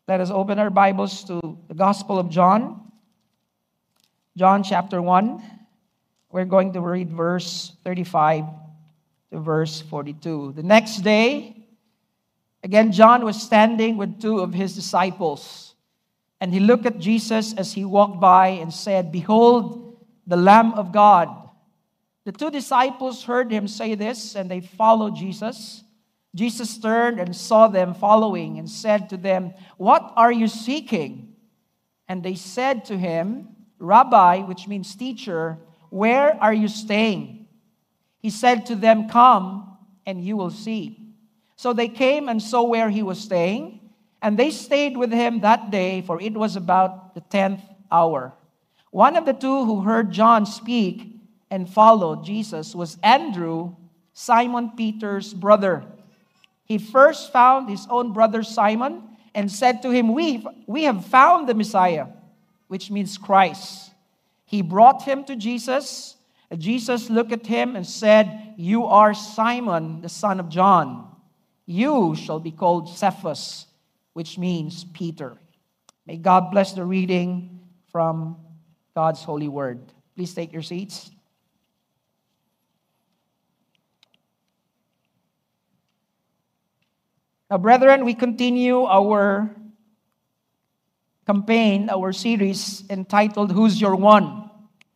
Let us open our Bibles to the Gospel of John. John chapter 1. We're going to read verse 35 to verse 42. The next day, again, John was standing with two of his disciples. And he looked at Jesus as he walked by and said, "Behold, the Lamb of God." The two disciples heard him say this, and they followed Jesus. Jesus turned and saw them following and said to them, "What are you seeking?" And they said to him, "Rabbi," which means teacher, "where are you staying?" He said to them, "Come and you will see." So they came and saw where he was staying, and they stayed with him that day, for it was about the 10th hour. One of the two who heard John speak and followed Jesus was Andrew, Simon Peter's brother. He first found his own brother Simon and said to him, We have found the Messiah," which means Christ. He brought him to Jesus. Jesus looked at him and said, "You are Simon, the son of John. You shall be called Cephas," which means Peter. May God bless the reading from God's holy word. Please take your seats. Now, brethren, we continue our campaign, our series entitled, "Who's Your One?"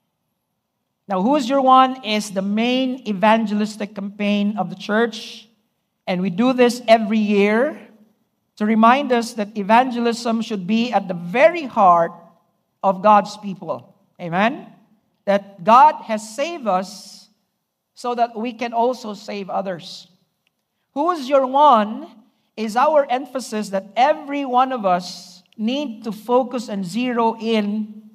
Now, "Who's Your One" is the main evangelistic campaign of the church, and we do this every year to remind us that evangelism should be at the very heart of God's people. Amen? That God has saved us so that we can also save others. "Who's your one" is our emphasis that every one of us need to focus and zero in,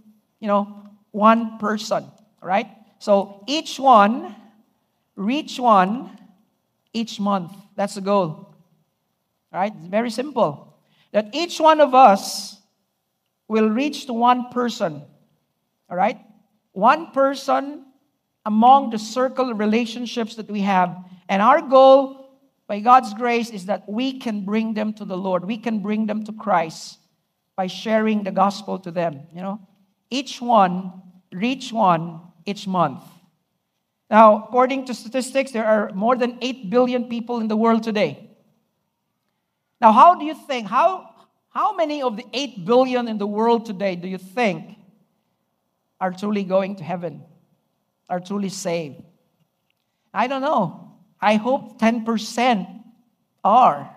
one person, right? So each one, reach one, each month. That's the goal, right? It's very simple. That each one of us will reach to one person, all right? One person among the circle of relationships that we have. And our goal, by God's grace, is that we can bring them to the Lord. We can bring them to Christ by sharing the gospel to them. Each one, reach one each month. Now, according to statistics, there are more than 8 billion people in the world today. Now, how do you think, how many of the 8 billion in the world today do you think are truly going to heaven, are truly saved? I don't know. I hope 10% are.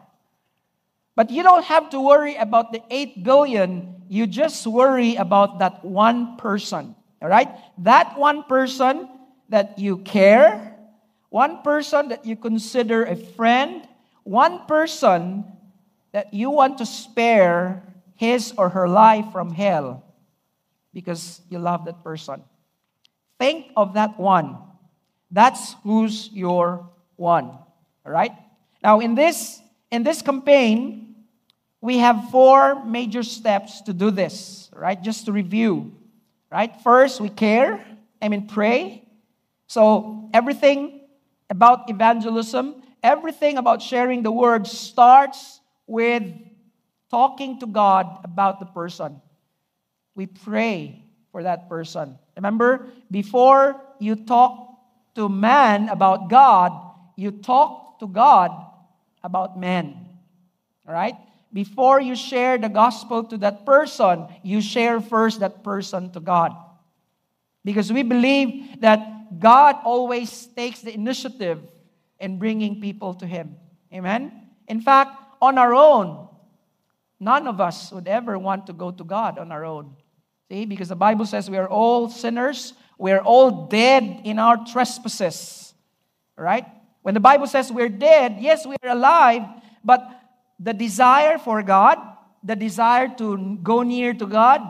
But you don't have to worry about the 8 billion. You just worry about that one person. All right? That one person that you care, one person that you consider a friend, one person that you want to spare his or her life from hell because you love that person. Think of that one. That's who's your one. All right? Now, in this campaign, we have 4 major steps to do this. Right? Just to review. Right? First, we care. Pray. So, everything about evangelism, everything about sharing the word starts with talking to God about the person. We pray for that person. Remember, before you talk to man about God, you talk to God about man. All right? Before you share the gospel to that person, you share first that person to God. Because we believe that God always takes the initiative in bringing people to Him. Amen? In fact, on our own, none of us would ever want to go to God on our own. See? Because the Bible says we are all sinners. We are all dead in our trespasses. All right? When the Bible says we're dead, yes, we are alive, but the desire for God, the desire to go near to God,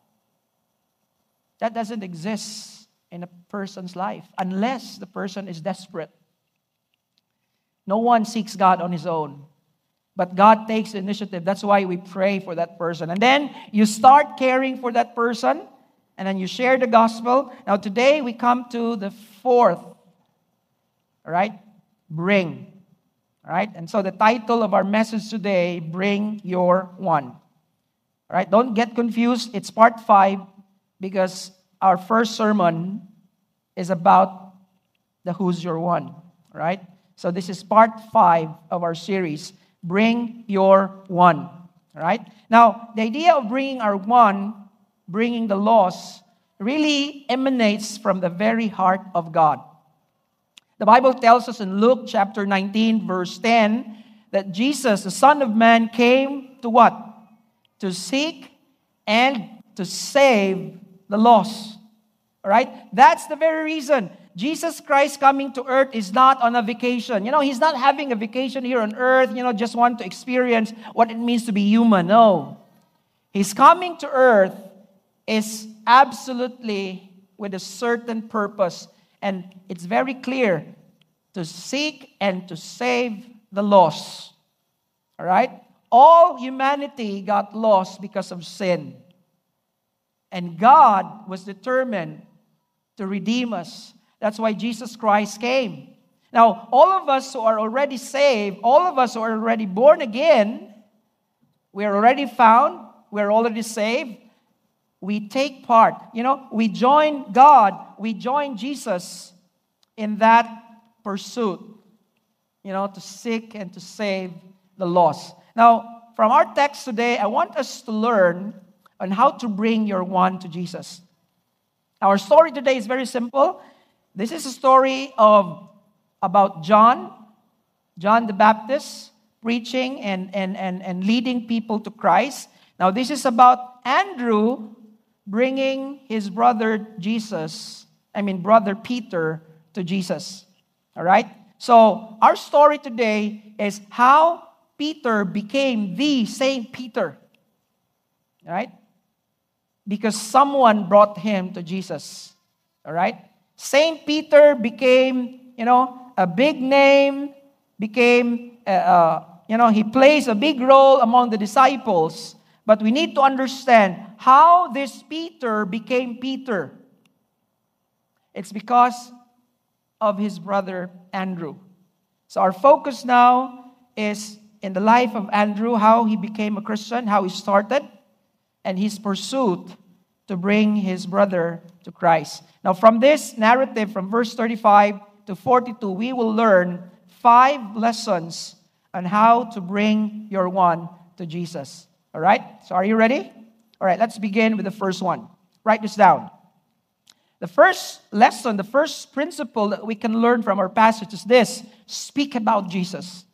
that doesn't exist in a person's life unless the person is desperate. No one seeks God on his own, but God takes the initiative. That's why we pray for that person. And then you start caring for that person, and then you share the gospel. Now today we come to the 4th, all right? Bring. All right? And so the title of our message today, Bring Your One. All right, don't get confused. It's part 5 because our first sermon is about the Who's Your One. All right? So this is part 5 of our series, Bring Your One. All right? Now, the idea of bringing our one, bringing the lost, really emanates from the very heart of God. The Bible tells us in Luke chapter 19, verse 10, that Jesus, the Son of Man, came to what? To seek and to save the lost. All right? That's the very reason. Jesus Christ coming to earth is not on a vacation. He's not having a vacation here on earth, just want to experience what it means to be human. No. His coming to earth is absolutely with a certain purpose. And it's very clear, to seek and to save the lost. All right? All humanity got lost because of sin. And God was determined to redeem us. That's why Jesus Christ came. Now, all of us who are already saved, all of us who are already born again, we are already found, we are already saved. We take part. We join God, we join Jesus in that pursuit, to seek and to save the lost. Now, from our text today, I want us to learn on how to bring your one to Jesus. Our story today is very simple. This is a story about John the Baptist, preaching and leading people to Christ. Now, this is about Andrew bringing his brother Peter to Jesus. All right? So, our story today is how Peter became the Saint Peter. All right? Because someone brought him to Jesus. All right? Saint Peter became, a big name, he plays a big role among the disciples. But we need to understand how this Peter became Peter. It's because of his brother Andrew. So our focus now is in the life of Andrew, how he became a Christian, how he started, and his pursuit to bring his brother to Christ. Now from this narrative, from verse 35 to 42, we will learn 5 lessons on how to bring your one to Jesus. All right? So are you ready? All right, let's begin with the first one. Write this down. The first lesson, the first principle that we can learn from our passage is this: speak about Jesus.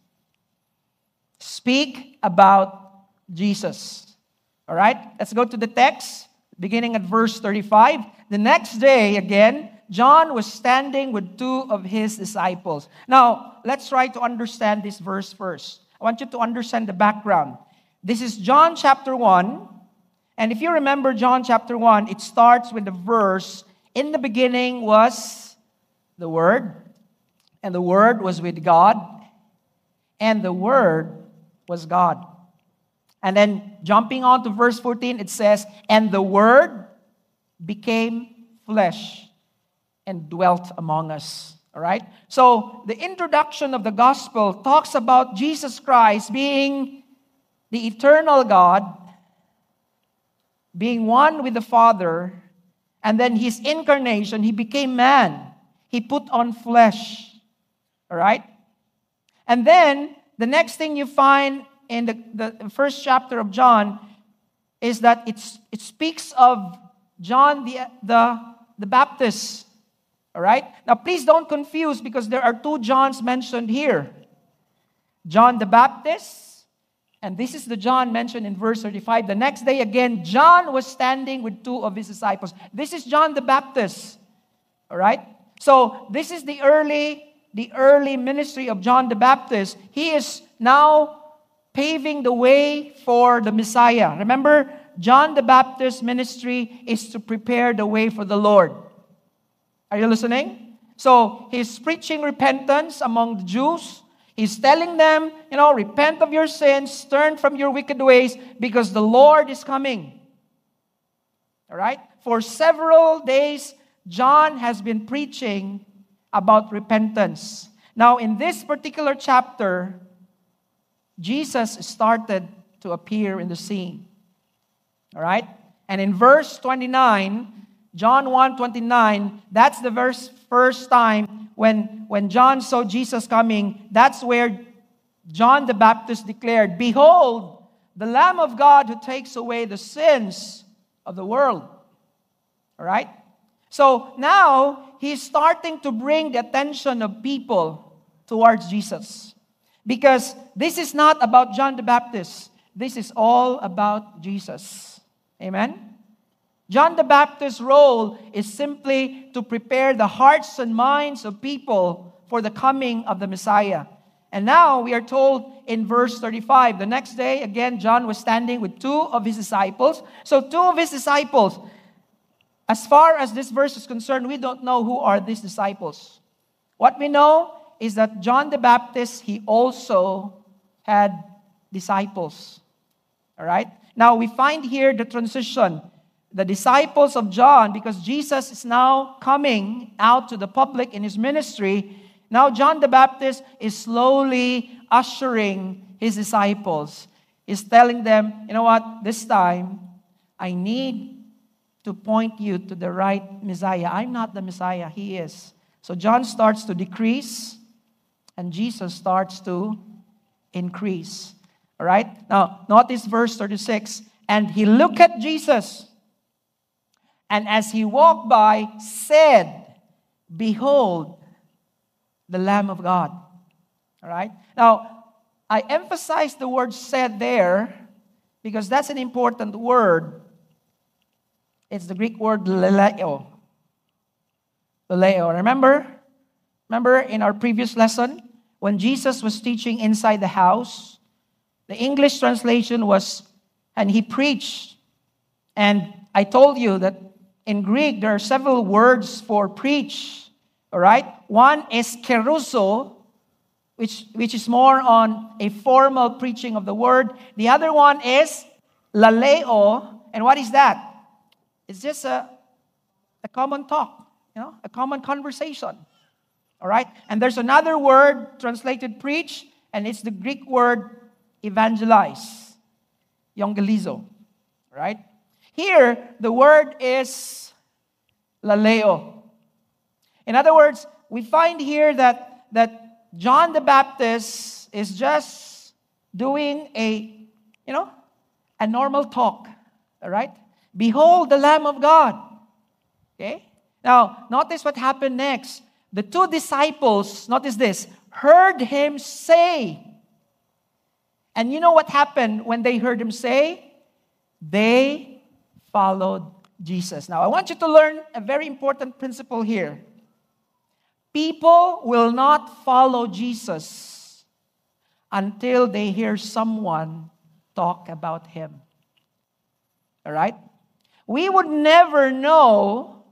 Speak about Jesus. All right, let's go to the text, beginning at verse 35. The next day, again, John was standing with 2 of his disciples. Now, let's try to understand this verse first. I want you to understand the background. This is John chapter 1. And if you remember John chapter 1, it starts with the verse, "In the beginning was the Word, and the Word was with God, and the Word was God." And then jumping on to verse 14, it says, "And the Word became flesh and dwelt among us." All right? So the introduction of the gospel talks about Jesus Christ being the eternal God, being one with the Father, and then his incarnation, he became man. He put on flesh. All right? And then the next thing you find in the first chapter of John is that it speaks of John the Baptist. All right? Now, please don't confuse, because there are 2 Johns mentioned here. John the Baptist, and this is the John mentioned in verse 35. The next day again, John was standing with 2 of his disciples. This is John the Baptist. All right? So, this is the early ministry of John the Baptist. He is now paving the way for the Messiah. Remember, John the Baptist's ministry is to prepare the way for the Lord. Are you listening? So, he's preaching repentance among the Jews. He's telling them, repent of your sins, turn from your wicked ways, because the Lord is coming. All right? For several days, John has been preaching about repentance. Now, in this particular chapter, Jesus started to appear in the scene. All right? And in verse 29, John 1:29, that's the first time when John saw Jesus coming. That's where John the Baptist declared, "Behold, the Lamb of God who takes away the sins of the world." All right? So now, he's starting to bring the attention of people towards Jesus. Because this is not about John the Baptist. This is all about Jesus. Amen? John the Baptist's role is simply to prepare the hearts and minds of people for the coming of the Messiah. And now we are told in verse 35, the next day, again, John was standing with two of his disciples. So two of his disciples. As far as this verse is concerned, we don't know who are these disciples. What we know is that John the Baptist, he also had disciples. All right? Now, we find here the transition. The disciples of John, because Jesus is now coming out to the public in his ministry. Now, John the Baptist is slowly ushering his disciples. He's telling them, you know what, this time, I need to point you to the right Messiah. I'm not the Messiah, he is. So John starts to decrease, and Jesus starts to increase. All right? Now, notice verse 36. And he looked at Jesus, and as he walked by, said, "Behold, the Lamb of God." All right? Now, I emphasize the word "said" there because that's an important word. It's the Greek word leleo. Leleo. Remember in our previous lesson, when Jesus was teaching inside the house, the English translation was, and he preached. And I told you that in Greek, there are several words for preach. All right? One is keruso, which is more on a formal preaching of the word. The other one is laleo. And what is that? It's just a common talk, a common conversation. All right? And there's another word translated preach, and it's the Greek word evangelize, euangelizo. All right? Here, the word is laleo. In other words, we find here that John the Baptist is just doing a normal talk. All right? Behold the Lamb of God. Okay? Now, notice what happened next. The two disciples, notice this, heard him say. And you know what happened when they heard him say? They followed Jesus. Now, I want you to learn a very important principle here. People will not follow Jesus until they hear someone talk about him. All right? We would never know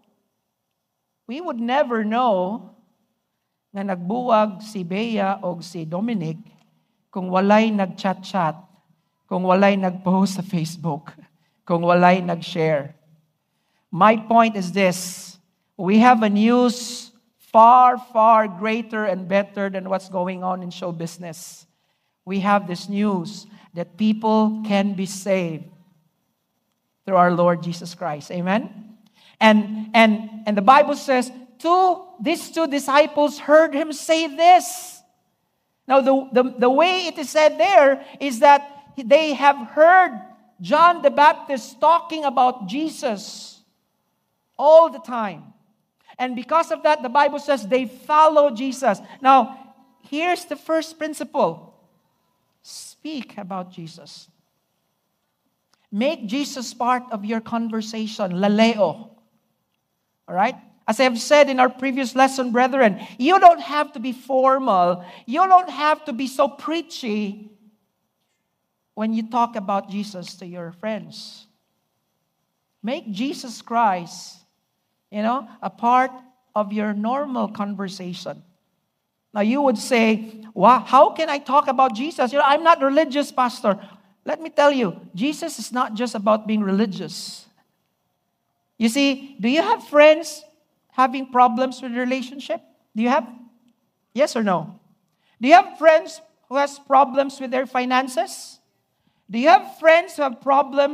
na nagbuwag si Bea o si Dominic kung walay nag-chat-chat, kung walay nag-post sa Facebook, kung walay nag-share. My point is this. We have a news far, far greater and better than what's going on in show business. We have this news that people can be saved through our Lord Jesus Christ. Amen? And the Bible says, these two disciples heard him say this. Now, the way it is said there is that they have heard John the Baptist talking about Jesus all the time. And because of that, the Bible says they follow Jesus. Now, here's the first principle. Speak about Jesus. Make Jesus part of your conversation. Laleo. All right? As I have said in our previous lesson, brethren, you don't have to be formal. You don't have to be so preachy when you talk about Jesus to your friends. Make Jesus Christ, a part of your normal conversation. Now you would say, wow, how can I talk about Jesus? I'm not religious, Pastor. Let me tell you, Jesus is not just about being religious. You see, do you have friends having problems with relationship? Do you have? Yes or no? Do you have friends who has problems with their finances? Do you have friends who have problems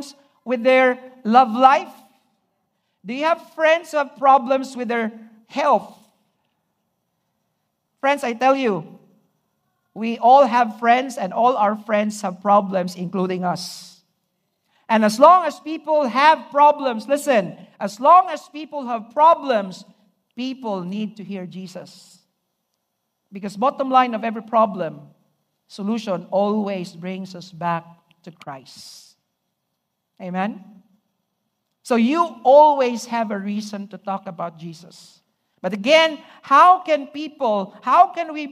with their love life? Do you have friends who have problems with their health? Friends, I tell you, we all have friends and all our friends have problems, including us. And as long as people have problems, listen, as long as people have problems, people need to hear Jesus. Because bottom line of every problem, solution always brings us back to Christ. Amen? So you always have a reason to talk about Jesus. But again, how can we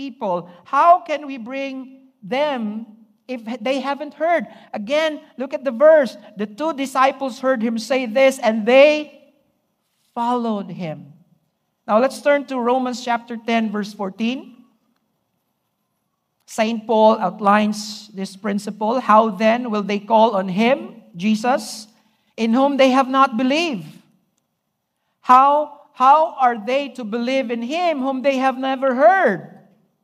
bring them if they haven't heard? Again, look at the verse. The 2 disciples heard him say this and they followed him. Now let's turn to Romans chapter 10, verse 14. St. Paul outlines this principle. How then will they call on him, Jesus, in whom they have not believed? How are they to believe in him whom they have never heard?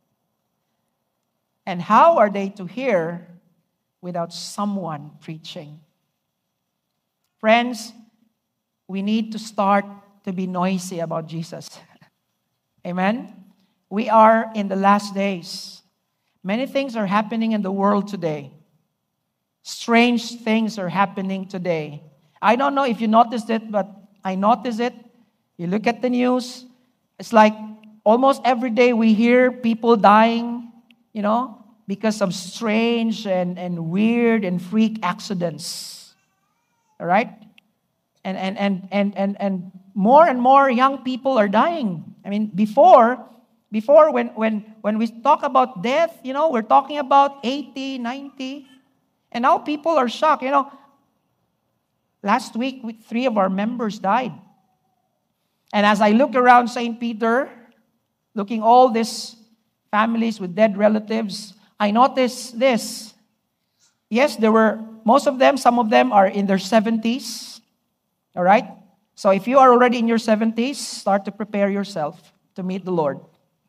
And how are they to hear without someone preaching? Friends, we need to start to be noisy about Jesus. Amen? We are in the last days. Many things are happening in the world today. Strange things are happening today. I don't know if you noticed it, but I noticed it. You look at the news, it's like almost every day we hear people dying, because of strange and weird and freak accidents. All right? And more and more young people are dying. I mean, before when we talk about death, we're talking about 80, 90. And now people are shocked. Last week, 3 of our members died. And as I look around St. Peter, looking all these families with dead relatives, I noticed this. Yes, some of them are in their 70s. All right? So if you are already in your 70s, start to prepare yourself to meet the Lord.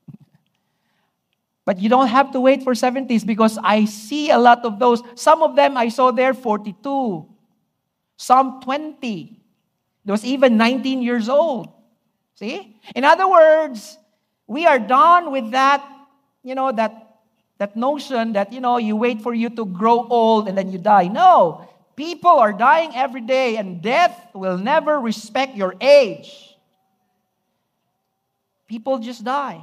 But you don't have to wait for 70s because I see a lot of those. Some of them I saw there 42. Some 20. There was even 19 years old. See? In other words, we are done with that, that notion that, you wait for you to grow old and then you die. No. People are dying every day and death will never respect your age. People just die.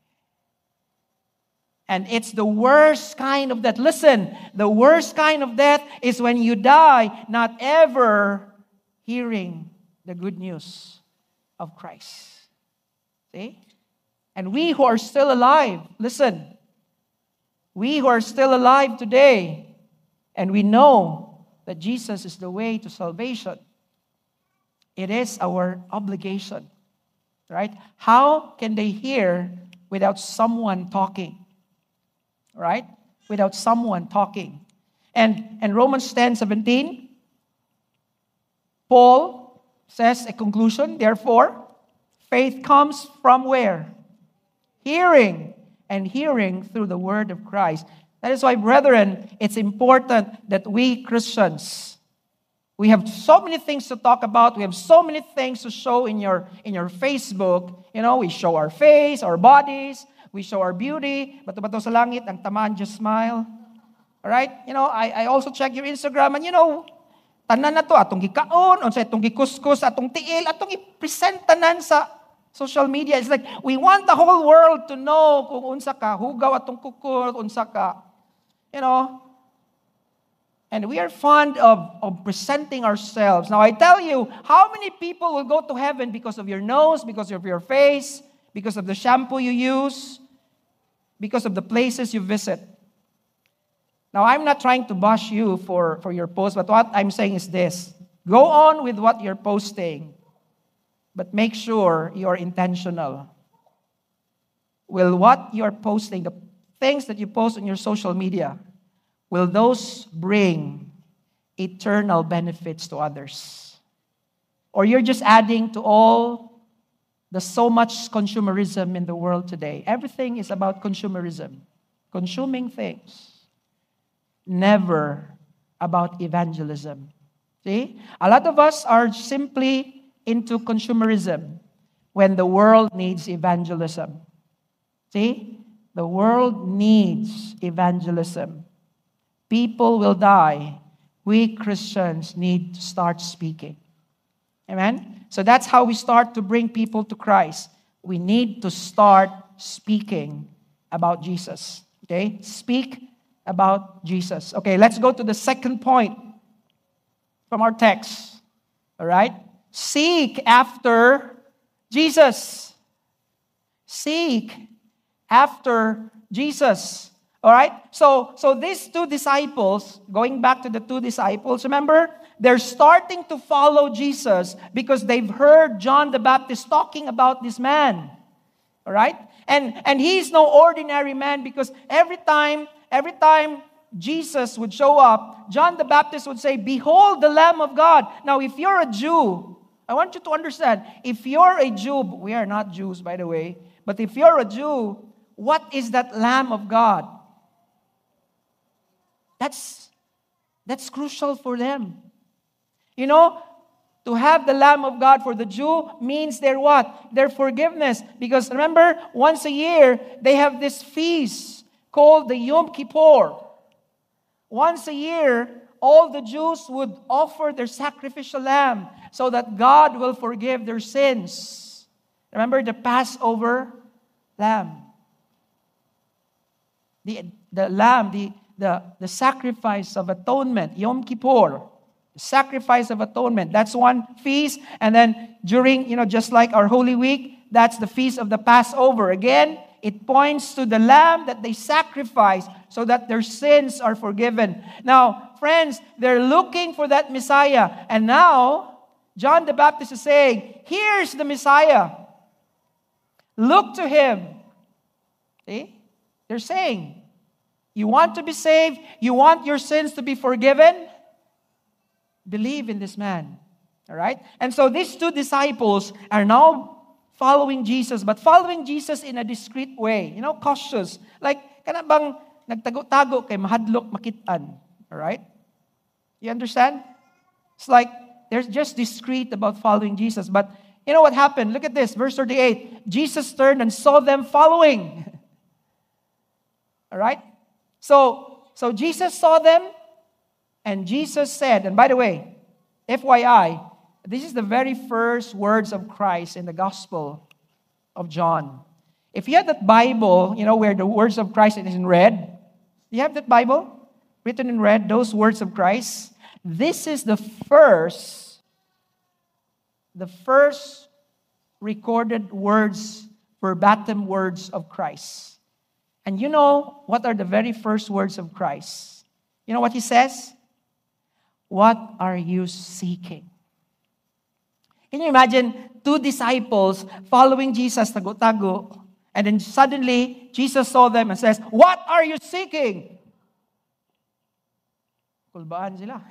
And it's the worst kind of death. Listen, the worst kind of death is when you die not ever hearing the good news of Christ. See? And we who are still alive, listen, we who are still alive today, and we know that Jesus is the way to salvation, it is our obligation, right? How can they hear without someone talking? Right? Without someone talking. And Romans 10:17, Paul says a conclusion, therefore, faith comes from where? Hearing, and hearing through the word of Christ. That is why, brethren, it's important that we Christians, we have so many things to talk about. We have so many things to show in your Facebook. We show our face, our bodies, we show our beauty. Bato-bato sa langit, ang tamaan, just smile. Alright? I also check your Instagram and tanan na to, atong gikaon, unsay atong gikuskus, atong tiil, atong i-present tanan sa social media. It's like, we want the whole world to know kung unsa ka, hugaw atong kuko, unsa ka. And we are fond of presenting ourselves. Now, I tell you, how many people will go to heaven because of your nose, because of your face, because of the shampoo you use, because of the places you visit? Now, I'm not trying to bash you for your post, but what I'm saying is this. Go on with what you're posting, but make sure you're intentional. Will what you're posting, the things that you post on your social media, will those bring eternal benefits to others? Or you're just adding to all the so much consumerism in the world today? Everything is about consumerism, consuming things. Never about evangelism. See? A lot of us are simply into consumerism when the world needs evangelism. See? The world needs evangelism. People will die. We Christians need to start speaking. Amen? So that's how we start to bring people to Christ. We need to start speaking about Jesus. Okay? Speak about Jesus. Okay, let's go to the second point from our text. All right? Seek after Jesus. Seek after Jesus. All right? So these two disciples, going back to the two disciples, remember, they're starting to follow Jesus because they've heard John the Baptist talking about this man. All right? And he's no ordinary man, because every time Jesus would show up, John the Baptist would say, "Behold the Lamb of God." Now, if you're a Jew, I want you to understand, if you're a Jew, we are not Jews, by the way, but if you're a Jew, what is that Lamb of God? That's crucial for them. You know, to have the Lamb of God for the Jew means their what? Their forgiveness. Because remember, once a year, they have this feast called the Yom Kippur. Once a year, all the Jews would offer their sacrificial lamb so that God will forgive their sins. Remember the Passover lamb. The lamb, the sacrifice of atonement, Yom Kippur. Sacrifice of atonement. That's one feast. And then during, just like our Holy Week, that's the feast of the Passover. Again, it points to the lamb that they sacrifice so that their sins are forgiven. Now, friends, they're looking for that Messiah. And now, John the Baptist is saying, here's the Messiah. Look to him. See? They're saying, you want to be saved? You want your sins to be forgiven? Believe in this man. All right? And so these two disciples are now following Jesus, but following Jesus in a discreet way. Cautious. Like, kana bang nagtago-tago kay mahadlok makitaan. All right? You understand? It's like they're just discreet about following Jesus. But you know what happened? Look at this, verse 38. Jesus turned and saw them following. All right? So Jesus saw them, and Jesus said, and by the way, FYI, this is the very first words of Christ in the Gospel of John. If you have that Bible, where the words of Christ is in red, you have that Bible written in red, those words of Christ. This is the first recorded words, verbatim words of Christ. And you know what are the very first words of Christ? You know what he says? What are you seeking? Can you imagine two disciples following Jesus, tago-tago, and then suddenly Jesus saw them and says, "What are you seeking?" Kulbaan sila.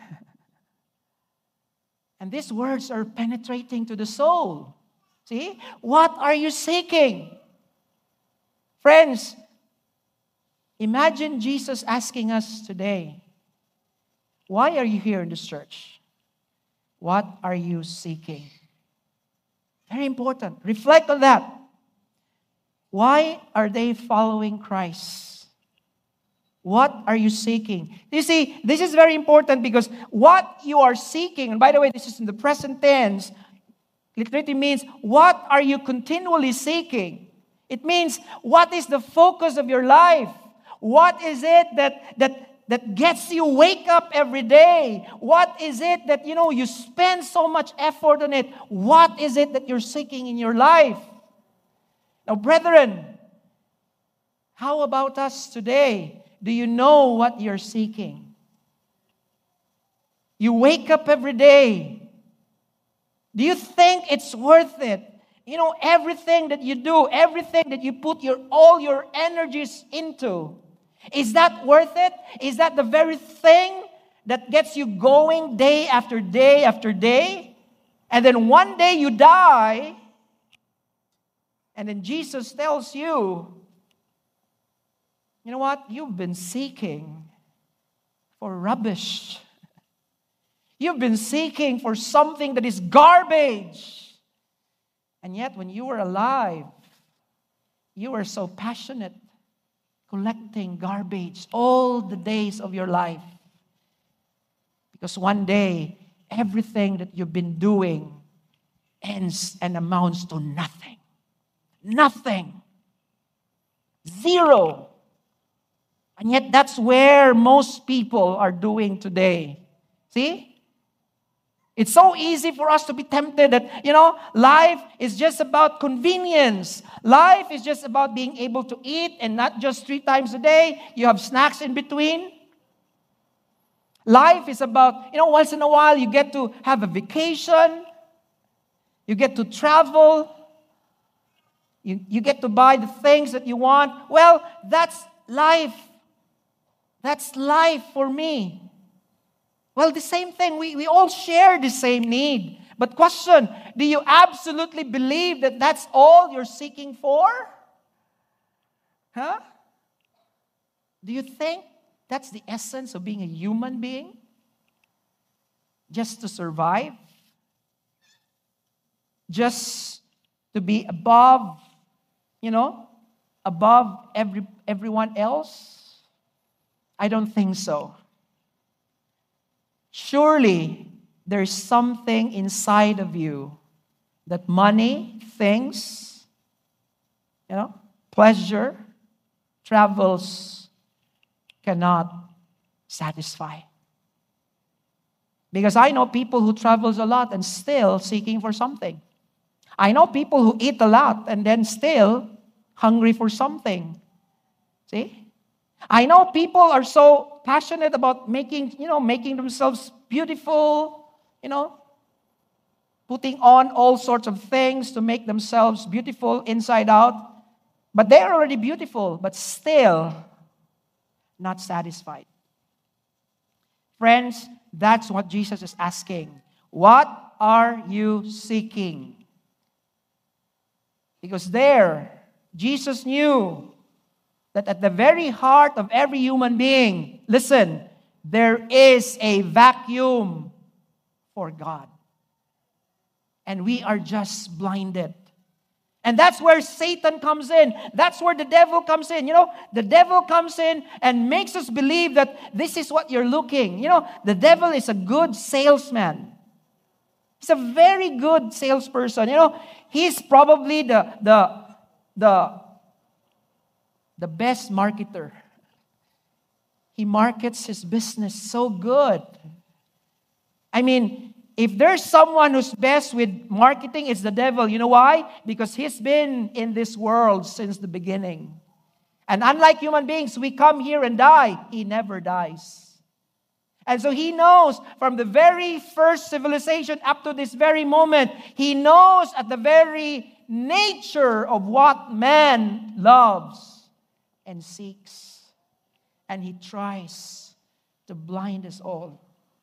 And these words are penetrating to the soul. See? What are you seeking? Friends, imagine Jesus asking us today, why are you here in this church? What are you seeking? Very important. Reflect on that. Why are they following Christ? What are you seeking? You see, this is very important because what you are seeking, and by the way, this is in the present tense, literally means, what are you continually seeking? It means, what is the focus of your life? What is it that gets you wake up every day? What is it that, you spend so much effort on it? What is it that you're seeking in your life? Now, brethren, how about us today? Do you know what you're seeking? You wake up every day. Do you think it's worth it? Everything that you do, everything that you put all your energies into, is that worth it? Is that the very thing that gets you going day after day after day? And then one day you die, and then Jesus tells you, you know what? You've been seeking for rubbish. You've been seeking for something that is garbage. And yet, when you were alive, you were so passionate, collecting garbage all the days of your life. Because one day, everything that you've been doing ends and amounts to nothing. Nothing. Zero. And yet, that's where most people are doing today. See? It's so easy for us to be tempted that, life is just about convenience. Life is just about being able to eat, and not just 3 times a day. You have snacks in between. Life is about, once in a while you get to have a vacation. You get to travel. You get to buy the things that you want. Well, that's life. That's life for me. Well, the same thing. We all share the same need. But question, do you absolutely believe that that's all you're seeking for? Huh? Do you think that's the essence of being a human being? Just to survive? Just to be above, above everyone else? I don't think so. Surely, there's something inside of you that money, things, pleasure, travels cannot satisfy. Because I know people who travels a lot and still seeking for something. I know people who eat a lot and then still hungry for something. See? I know people are so passionate about making themselves beautiful, putting on all sorts of things to make themselves beautiful inside out. But they're already beautiful, but still not satisfied. Friends, that's what Jesus is asking. What are you seeking? Because Jesus knew that at the very heart of every human being, listen, there is a vacuum for God. And we are just blinded. And that's where Satan comes in. That's where the devil comes in. The devil comes in and makes us believe that this is what you're looking. The devil is a good salesman. He's a very good salesperson. He's probably the best marketer. He markets his business so good. I mean, if there's someone who's best with marketing, it's the devil. You know why? Because he's been in this world since the beginning. And unlike human beings, we come here and die. He never dies. And so he knows from the very first civilization up to this very moment, he knows at the very nature of what man loves and seeks. And he tries to blind us all.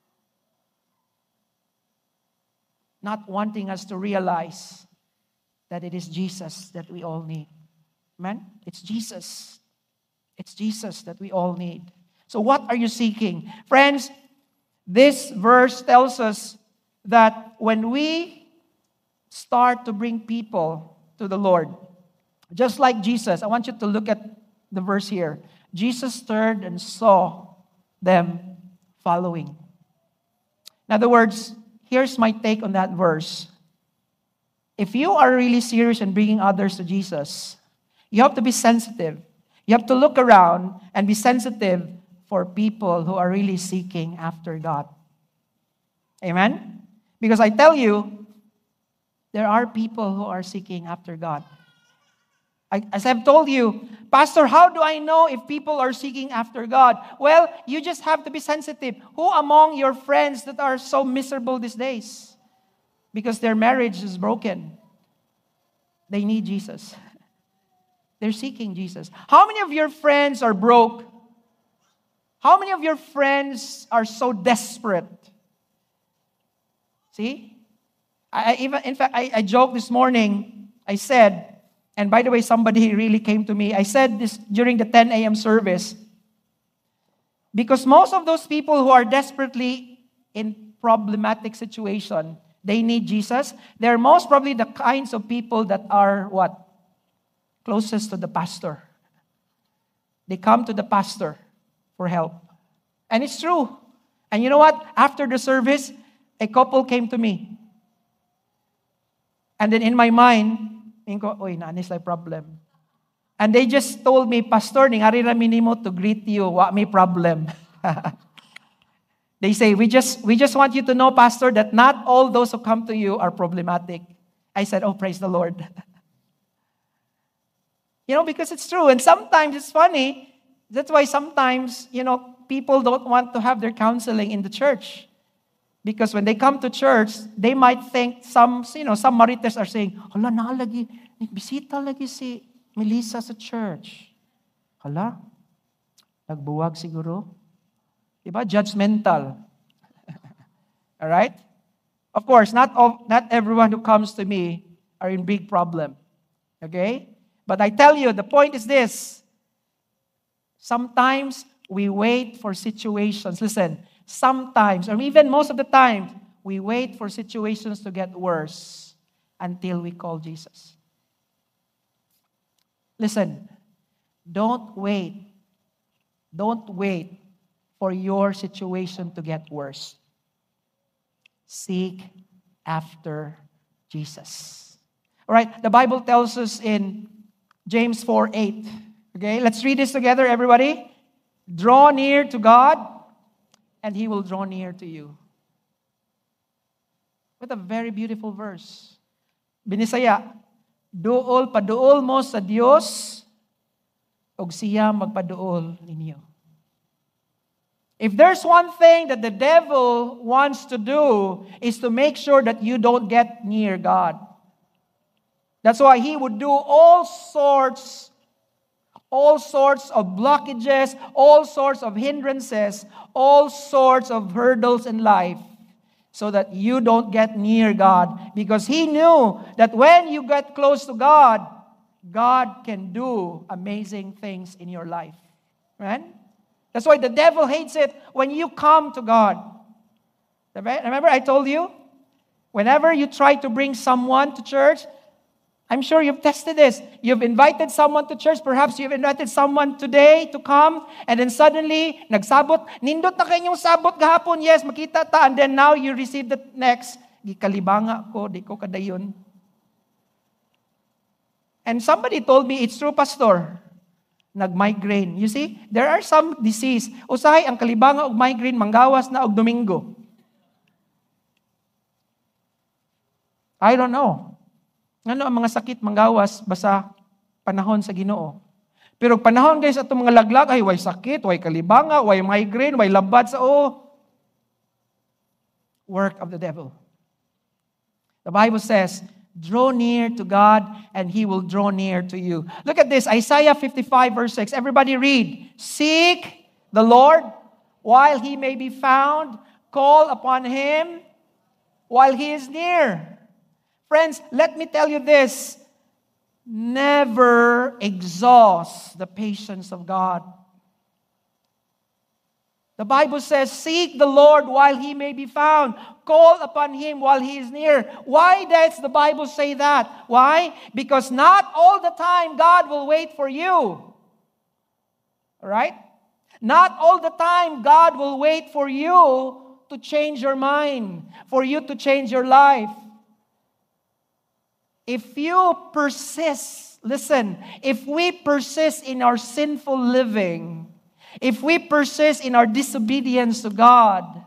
Not wanting us to realize that it is Jesus that we all need. Amen? It's Jesus. It's Jesus that we all need. So what are you seeking? Friends, this verse tells us that when we start to bring people to the Lord, just like Jesus, I want you to look at the verse here. Jesus turned and saw them following. In other words, here's my take on that verse. If you are really serious in bringing others to Jesus, you have to be sensitive. You have to look around and be sensitive for people who are really seeking after God. Amen? Because I tell you, there are people who are seeking after God. As I've told you, Pastor, how do I know if people are seeking after God? Well, you just have to be sensitive. Who among your friends that are so miserable these days? Because their marriage is broken. They need Jesus. They're seeking Jesus. How many of your friends are broke? How many of your friends are so desperate? See? In fact, I joked this morning. I said, and by the way, somebody really came to me. I said this during the 10 a.m. service. Because most of those people who are desperately in problematic situation, they need Jesus. They're most probably the kinds of people that are what? Closest to the pastor. They come to the pastor for help. And it's true. And you know what? After the service, a couple came to me. And then in my mind, oy, nanis like problem. And they just told me, Pastor, ningari rami nimo to greet you. Wa may problem. They say, we just want you to know, Pastor, that not all those who come to you are problematic. I said, oh, praise the Lord. Because it's true. And sometimes it's funny. That's why sometimes, people don't want to have their counseling in the church. Because when they come to church, they might think some marites are saying, hala, nagbisita lagi si Melissa sa church. Hala, nagbuwag siguro. Diba? Judgmental. All right? Of course, not everyone who comes to me are in big problem. Okay? But I tell you, the point is this. Sometimes we wait for situations. Listen, sometimes, or even most of the time, we wait for situations to get worse until we call Jesus. Listen, don't wait. Don't wait for your situation to get worse. Seek after Jesus. All right, the Bible tells us in James 4:8. Okay, let's read this together, everybody. Draw near to God, and He will draw near to you. What a very beautiful verse. Binisaya, paduol mo sa Dios, og siya magpaduol ninyo. If there's one thing that the devil wants to do, is to make sure that you don't get near God. That's why he would do all sorts of blockages, all sorts of hindrances, all sorts of hurdles in life, so that you don't get near God. Because he knew that when you get close to God, God can do amazing things in your life. Right? That's why the devil hates it when you come to God. Remember I told you? Whenever you try to bring someone to church, I'm sure you've tested this. You've invited someone to church. Perhaps you've invited someone today to come. And then suddenly, nagsabot. Nindot na kanyang sabot gahapon. Yes, makita ta. And then now you receive the next. Gikalibanga ko, di ko kadayon. And somebody told me, it's true, Pastor. Nag-migraine. You see, there are some disease. Usahay, ang kalibanga og migraine, manggawas na og Domingo. I don't know. Ano ang mga sakit manggawas basta panahon sa Ginoo. Pero panahon guys atong mga laglag ay way sakit, way kalibanga, way migraine, way labad sa work of the devil. The Bible says, draw near to God and He will draw near to you. Look at this, Isaiah 55 verse 6. Everybody read. Seek the Lord while He may be found. Call upon Him while He is near. Friends, let me tell you this. Never exhaust the patience of God. The Bible says, seek the Lord while He may be found. Call upon Him while He is near. Why does the Bible say that? Why? Because not all the time God will wait for you. All right? Not all the time God will wait for you to change your mind, for you to change your life. If you persist, listen, if we persist in our sinful living, if we persist in our disobedience to God,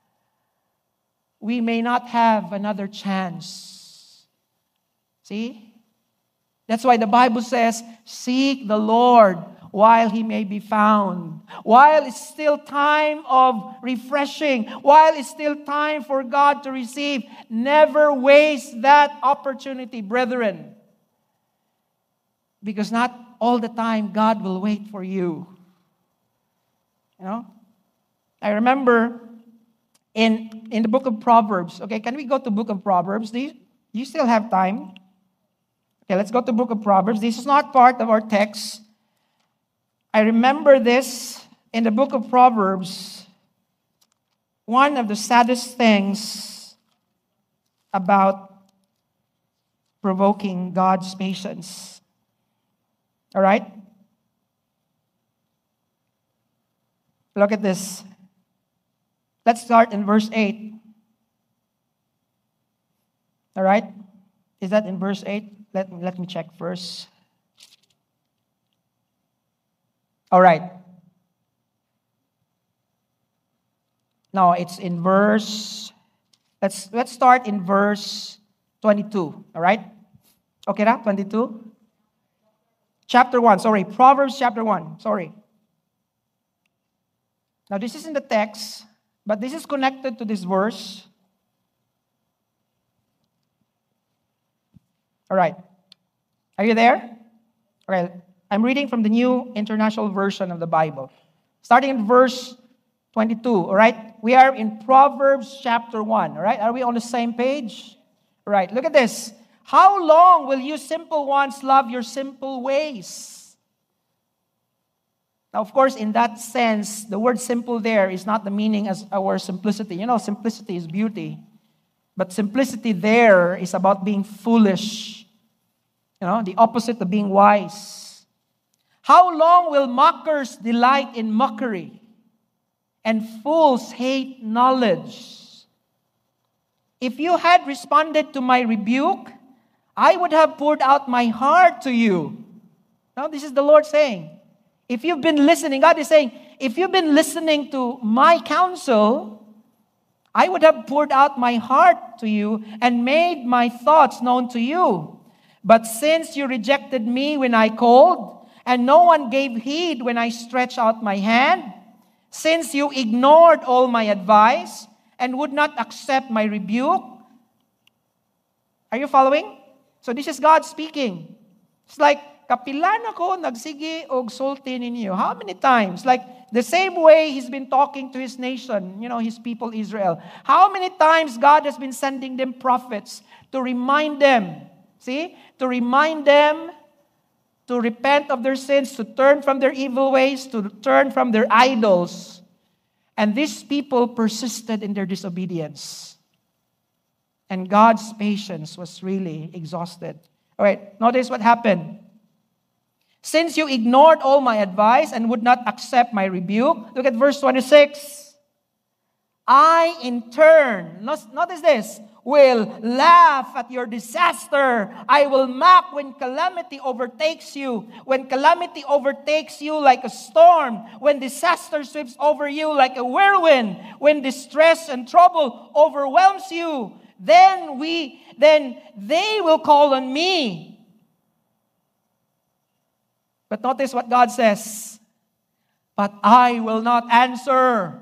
we may not have another chance. See? That's why the Bible says, seek the Lord while He may be found. While it's still time of refreshing, while it's still time for God to receive, never waste that opportunity, brethren. Because not all the time God will wait for you. You know? I remember in the book of Proverbs. Okay, can we go to book of Proverbs? Do you still have time? Okay, let's go to book of Proverbs. This is not part of our text. I remember this in the book of Proverbs. one of the saddest things about provoking God's patience. All right? Look at this. Let's start in verse 8. All right? Is that in verse 8? Let me check first. All right. No, it's in verse, let's start in verse 22. All right? Okay na? 22? Chapter 1, sorry. Proverbs chapter 1, sorry. Now, this is in the text, but this is connected to this verse. All right. Are you there? All right. I'm reading from the New International Version of the Bible. Starting in verse 22, all right? We are in Proverbs chapter 1, all right? Are we on the same page? All right, look at this. How long will you simple ones love your simple ways? Now, of course, in that sense, the word simple there is not the meaning as our simplicity. You know, simplicity is beauty. But simplicity there is about being foolish. You know, the opposite of being wise. How long will mockers delight in mockery, and fools hate knowledge? If you had responded to my rebuke, I would have poured out my heart to you. Now, this is the Lord saying. If you've been listening, God is saying, if you've been listening to my counsel, I would have poured out my heart to you and made my thoughts known to you. But since you rejected me when I called, and no one gave heed when I stretched out my hand, since you ignored all my advice and would not accept my rebuke. Are you following? So this is God speaking. It's like, kapilan ako nagsige og sulti ninyo. How many times? Like the same way He's been talking to His nation, you know, His people Israel. How many times God has been sending them prophets to remind them, to remind them to repent of their sins, to turn from their evil ways, to turn from their idols. And these people persisted in their disobedience. And God's patience was really exhausted. All right, notice what happened. Since you ignored all my advice and would not accept my rebuke, look at verse 26. I in turn, notice this, will laugh at your disaster. I will mock when calamity overtakes you. When calamity overtakes you like a storm. When disaster sweeps over you like a whirlwind. When distress and trouble overwhelms you. Then they will call on me. But notice what God says. But I will not answer.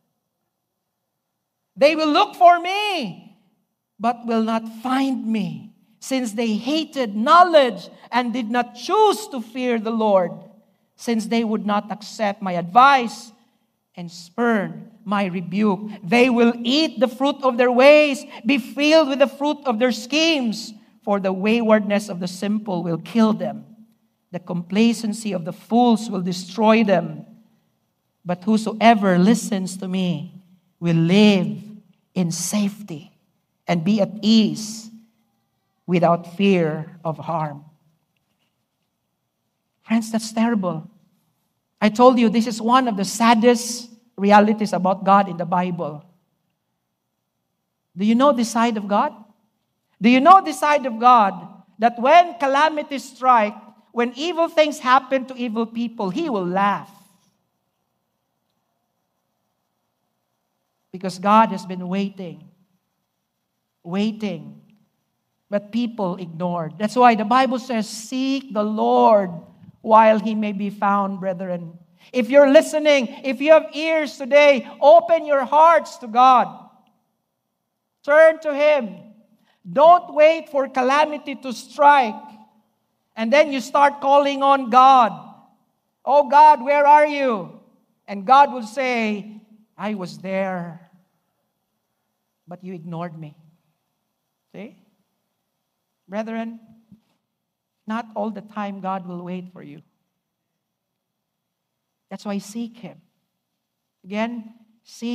They will look for me, but will not find me, since they hated knowledge and did not choose to fear the Lord, since they would not accept my advice and spurn my rebuke. They will eat the fruit of their ways, be filled with the fruit of their schemes, for the waywardness of the simple will kill them. The complacency of the fools will destroy them. But whosoever listens to me will live in safety and be at ease without fear of harm. Friends, that's terrible. I told you this is one of the saddest realities about God in the Bible. Do you know this side of God? Do you know this side of God that when calamities strike, when evil things happen to evil people, He will laugh? Because God has been waiting. But people ignored. That's why the Bible says, seek the Lord while He may be found, brethren. If you're listening, if you have ears today, open your hearts to God. Turn to Him. Don't wait for calamity to strike. And then you start calling on God. Oh God, where are you? And God will say, I was there, but you ignored me. See? Brethren, not all the time God will wait for you. That's why seek Him. Again, seek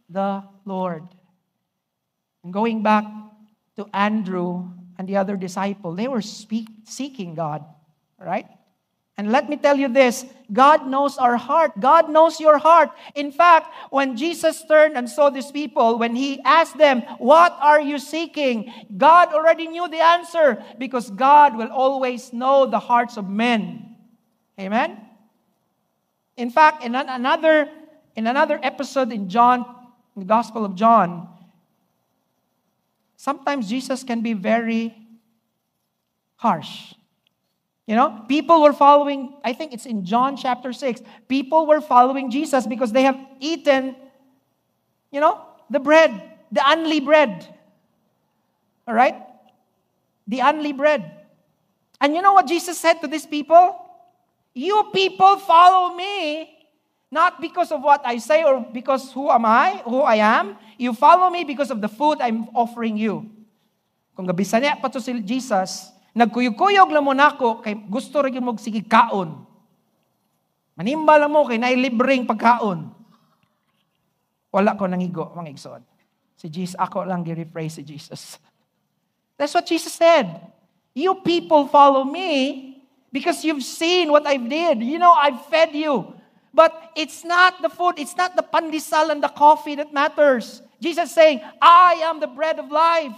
the Lord. And going back to Andrew and the other disciple, they were seeking God, right? And let me tell you this, God knows our heart. God knows your heart. In fact, when Jesus turned and saw these people, when He asked them, what are you seeking? God already knew the answer because God will always know the hearts of men. Amen? In fact, in another episode in John, in the Gospel of John, sometimes Jesus can be very harsh. You know, people were following, I think it's in John chapter 6, people were following Jesus because they have eaten, you know, the bread, the unleavened bread. All right? The unleavened bread. And you know what Jesus said to these people? You people follow me, not because of what I say or because who I am. You follow me because of the food I'm offering you. Kung gabisan niya pa to si Jesus, nagkuyog-kuyog lang mo na ako, kay gusto rin mo sige kaon. Manimba lang mo, kay nailibreng pagkaon. Wala ko nangigo, mga igsoon. Si Jesus, ako lang gi-rephrase si Jesus. That's what Jesus said. You people follow me because you've seen what I did. You know, I've fed you. But it's not the food, it's not the pandesal and the coffee that matters. Jesus is saying, I am the bread of life.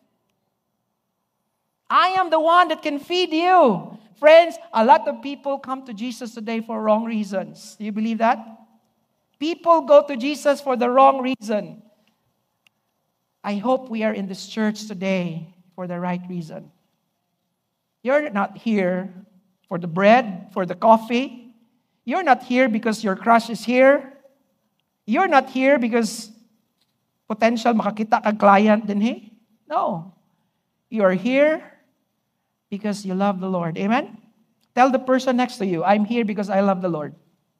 I am the one that can feed you. Friends, a lot of people come to Jesus today for wrong reasons. Do you believe that? People go to Jesus for the wrong reason. I hope we are in this church today for the right reason. You're not here for the bread, for the coffee. You're not here because your crush is here. You're not here because potential makakita kag client din he. No. You are here because you love the Lord. Amen? Tell the person next to you, I'm here because I love the Lord.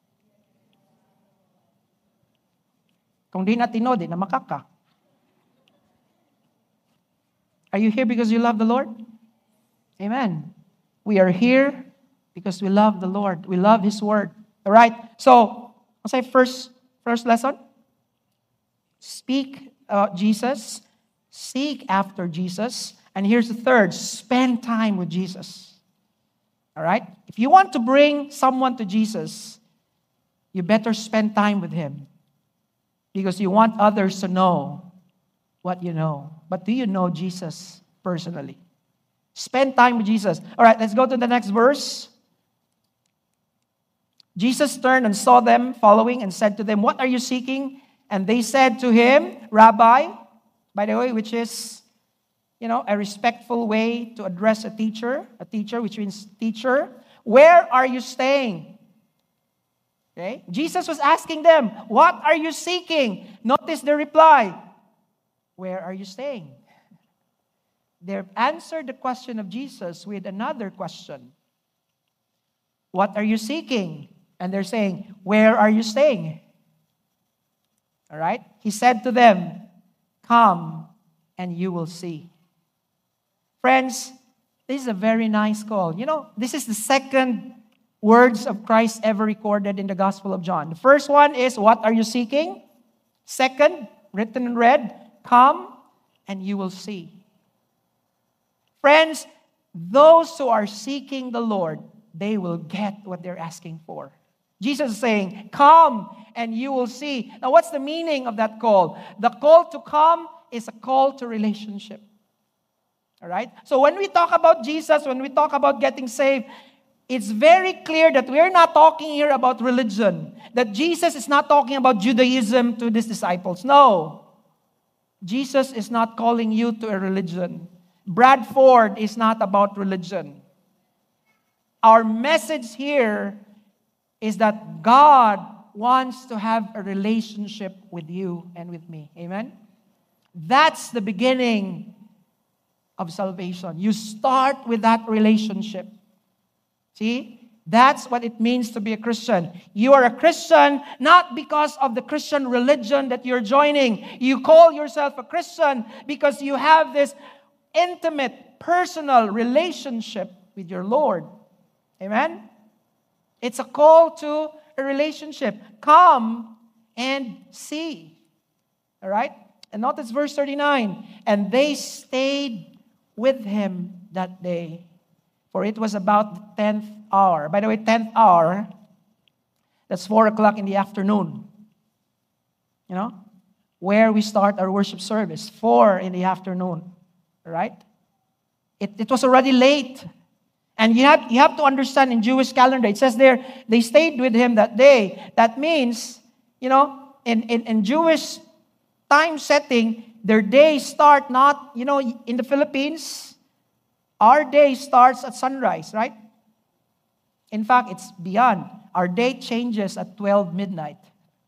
Kung di na tinod, di na makaka. Are you here because you love the Lord? Amen. We are here because we love the Lord. We love His Word. All right? So, what's our first lesson? Speak Jesus. Seek after Jesus. And here's the third. Spend time with Jesus. All right? If you want to bring someone to Jesus, you better spend time with Him. Because you want others to know what you know. But do you know Jesus personally? Spend time with Jesus. All right, let's go to the next verse. Jesus turned and saw them following and said to them, what are you seeking? And they said to Him, Rabbi, by the way, which is, you know, a respectful way to address a teacher, which means teacher. Where are you staying? Okay? Jesus was asking them, what are you seeking? Notice the reply. Where are you staying? They answered the question of Jesus with another question. What are you seeking? And they're saying, where are you staying? All right? He said to them, come and you will see. Friends, this is a very nice call. You know, this is the second words of Christ ever recorded in the Gospel of John. The first one is, what are you seeking? Second, written in red, come and you will see. Friends, those who are seeking the Lord, they will get what they're asking for. Jesus is saying, come and you will see. Now, what's the meaning of that call? The call to come is a call to relationship. All right? So when we talk about Jesus, when we talk about getting saved, it's very clear that we're not talking here about religion. That Jesus is not talking about Judaism to His disciples. No. Jesus is not calling you to a religion. Bradford is not about religion. Our message here is that God wants to have a relationship with you and with me. Amen? That's the beginning of salvation. You start with that relationship. See? That's what it means to be a Christian. You are a Christian not because of the Christian religion that you're joining. You call yourself a Christian because you have this intimate, personal relationship with your Lord. Amen? It's a call to a relationship. Come and see. All right? And notice verse 39. And they stayed with him that day, for it was about the 10th hour. By the way, 10th hour, that's 4 o'clock in the afternoon. You know? Where we start our worship service, 4 in the afternoon. All right? It was already late. And you have to understand in Jewish calendar, it says there, they stayed with him that day. That means, you know, in Jewish time setting, their day start not, you know, in the Philippines, our day starts at sunrise, right? In fact, it's beyond. Our day changes at 12 midnight.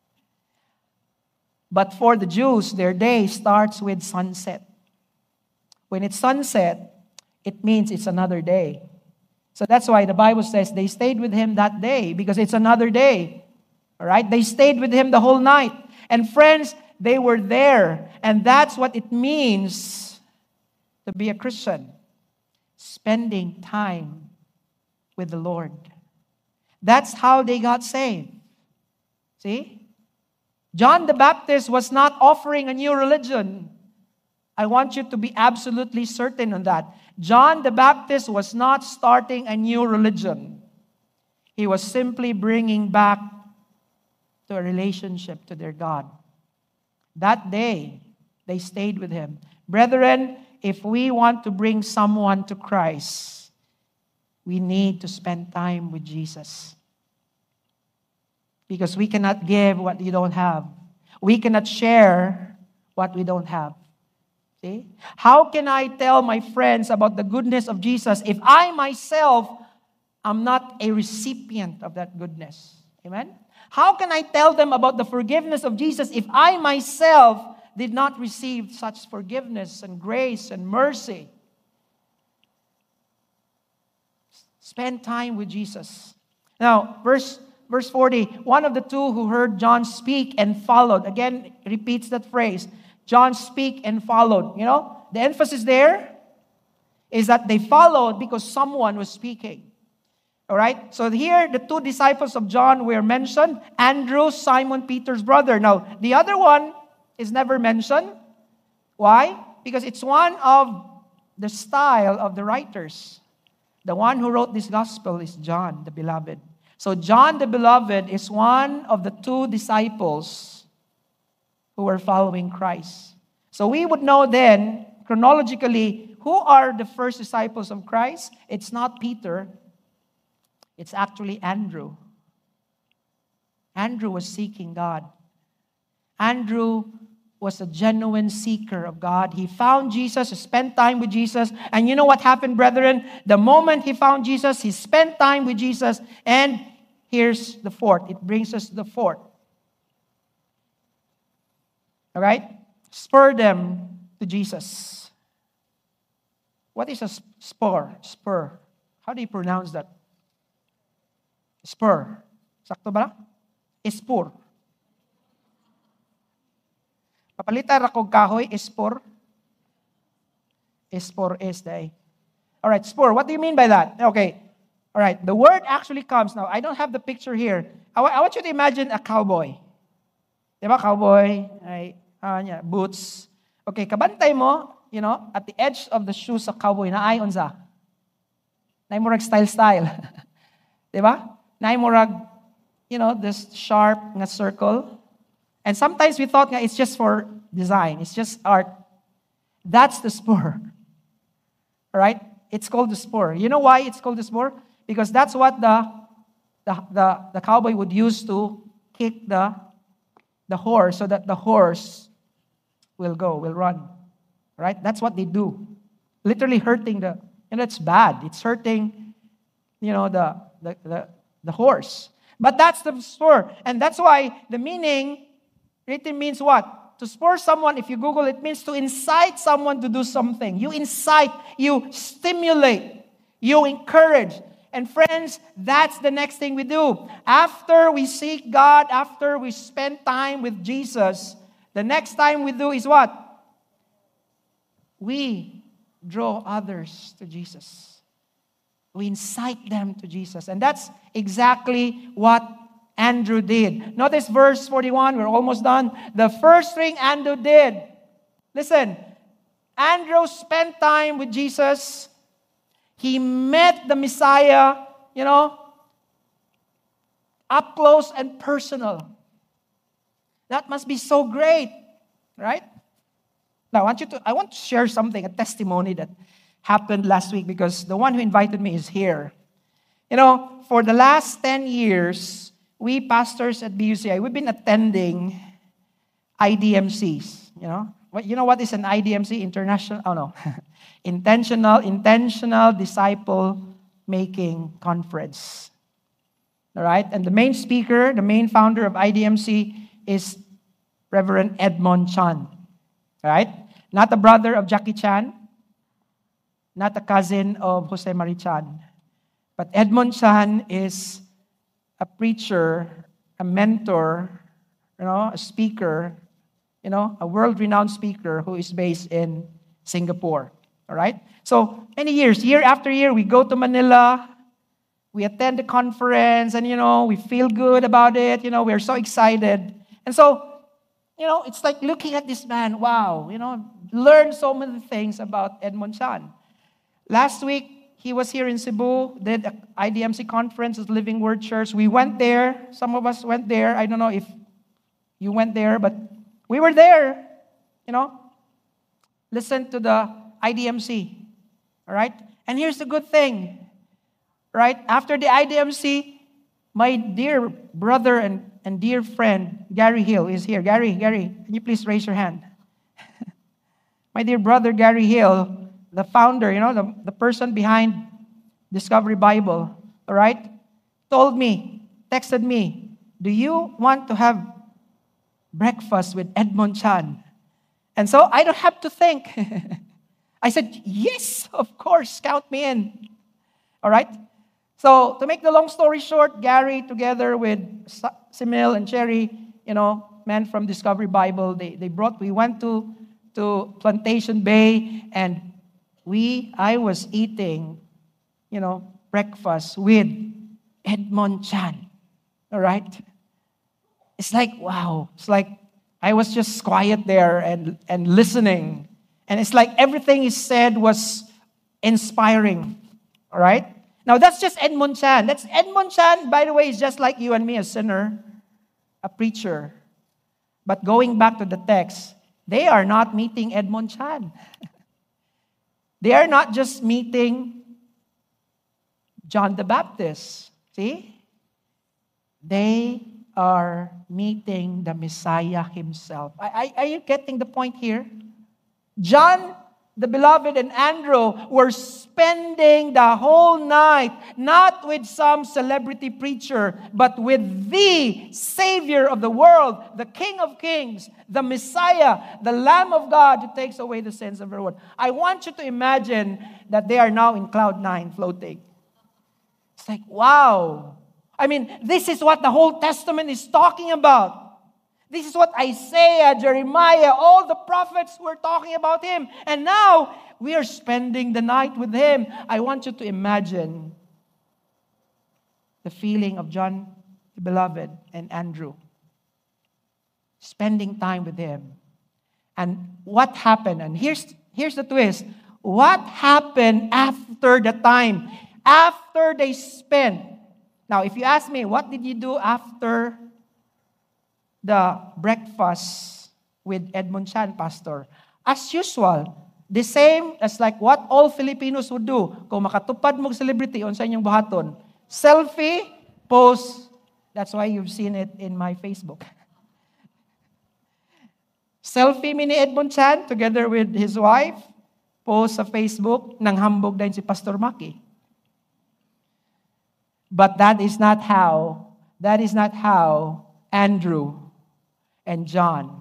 But for the Jews, their day starts with sunset. When it's sunset, it means it's another day. So that's why the Bible says they stayed with him that day, because it's another day. All right? They stayed with him the whole night. And friends, they were there. And that's what it means to be a Christian. Spending time with the Lord. That's how they got saved. See? John the Baptist was not offering a new religion. I want you to be absolutely certain on that. John the Baptist was not starting a new religion. He was simply bringing back to a relationship to their God. That day, they stayed with him. Brethren, if we want to bring someone to Christ, we need to spend time with Jesus. Because we cannot give what we don't have. We cannot share what we don't have. See? How can I tell my friends about the goodness of Jesus if I myself am not a recipient of that goodness? Amen? How can I tell them about the forgiveness of Jesus if I myself did not receive such forgiveness and grace and mercy? Spend time with Jesus. Now, verse 40, one of the two who heard John speak and followed. Again, repeats that phrase. John speak and followed. You know, the emphasis there is that they followed because someone was speaking. All right? So here, the two disciples of John were mentioned. Andrew, Simon Peter's brother. Now, the other one is never mentioned. Why? Because it's one of the style of the writers. The one who wrote this gospel is John, the beloved. So John the beloved is one of the two disciples who were following Christ. So we would know then, chronologically, who are the first disciples of Christ? It's not Peter. It's actually Andrew. Andrew was seeking God. Andrew was a genuine seeker of God. He found Jesus, he spent time with Jesus. And you know what happened, brethren? The moment he found Jesus, he spent time with Jesus. And here's the fourth. It brings us to the fourth. All right? Spur them to Jesus. What is a spur? Spur. How do you pronounce that? Spur. Sakto ba? Spur. Papalitan ra kog kahoy, spur. Spur is day. All right, spur. What do you mean by that? Okay. All right. The word actually comes. Now, I don't have the picture here. I want you to imagine a cowboy. Diba, cowboy? Boots. Okay, kabantay mo, you know, at the edge of the shoes sa cowboy, naay unsa. Naay murag style. Diba? Naay murag, you know, this sharp nga circle. And sometimes we thought nga it's just for design. It's just art. That's the spur. All right? It's called the spur. You know why it's called the spur? Because that's what the cowboy would use to kick the horse so that the horse will run. Right? That's what they do. Literally hurting and it's bad. It's hurting, you know, the horse. But that's the spur. And that's why the meaning written means what? To spur someone, if you Google, it means to incite someone to do something. You incite, you stimulate, you encourage. And friends, that's the next thing we do. After we seek God, after we spend time with Jesus, the next time we do is what? We draw others to Jesus. We incite them to Jesus. And that's exactly what Andrew did. Notice verse 41. We're almost done. The first thing Andrew did. Listen. Andrew spent time with Jesus. He met the Messiah, up close and personal. That must be so great, right? Now, I want to share something, a testimony that happened last week, because the one who invited me is here. For the last 10 years, we pastors at BUCI, we've been attending IDMCs, what is an IDMC? International, Intentional Disciple Making Conference. All right? And the main speaker, the main founder of IDMC is Reverend Edmond Chan. All right? Not a brother of Jackie Chan, not a cousin of Jose Marie Chan. But Edmond Chan is a preacher, a mentor, a speaker, a world-renowned speaker who is based in Singapore. All right? So, many years, year after year, we go to Manila, we attend the conference, and, we feel good about it. We're so excited. And so, it's like looking at this man, wow, learn so many things about Edmond Chan. Last week, he was here in Cebu, did an IDMC conference at Living Word Church. We went there. Some of us went there. I don't know if you went there, but we were there, Listen to the IDMC, all right? And here's the good thing, right? After the IDMC, my dear brother and dear friend, Gary Hill, is here. Gary, can you please raise your hand? My dear brother, Gary Hill, the founder, the person behind Discovery Bible, all right, texted me, do you want to have breakfast with Edmond Chan? And so I don't have to think. I said, yes, of course, count me in. All right? So to make the long story short, Gary, together with Simil and Cherry, men from Discovery Bible, we went to Plantation Bay, and I was eating, breakfast with Edmond Chan. All right? It's like, wow. It's like I was just quiet there and listening. And it's like everything he said was inspiring. All right? Now, that's just Edmond Chan. Edmond Chan, by the way, is just like you and me, a sinner, a preacher. But going back to the text, they are not meeting Edmond Chan. They are not just meeting John the Baptist. See? They are meeting the Messiah himself. Are you getting the point here? John, the beloved, and Andrew were spending the whole night, not with some celebrity preacher, but with the Savior of the world, the King of Kings, the Messiah, the Lamb of God who takes away the sins of the world. I want you to imagine that they are now in cloud 9 floating. It's like, wow. This is what the whole Testament is talking about. This is what Isaiah, Jeremiah, all the prophets were talking about him. And now, we are spending the night with him. I want you to imagine the feeling of John, the beloved, and Andrew. Spending time with him. And what happened? And here's the twist. What happened after the time? After they spent. Now, if you ask me, what did you do after the breakfast with Edmond Chan, Pastor? As usual, the same as like what all Filipinos would do. Kung makatupad mong celebrity on sa inyong buhaton, selfie, post. That's why you've seen it in my Facebook. Selfie mi ni Edmond Chan together with his wife, post sa Facebook, nang hambog din si Pastor Maki. But that is not how Andrew and John,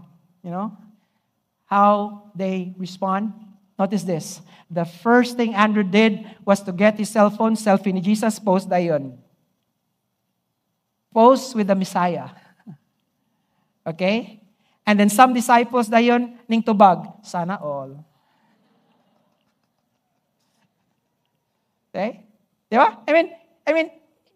how they respond. Notice this. The first thing Andrew did was to get his cell phone, selfie ni Jesus, post dayon. Post with the Messiah. Okay? And then some disciples dayon, ning tubag, sana all. Okay? Di ba? I mean,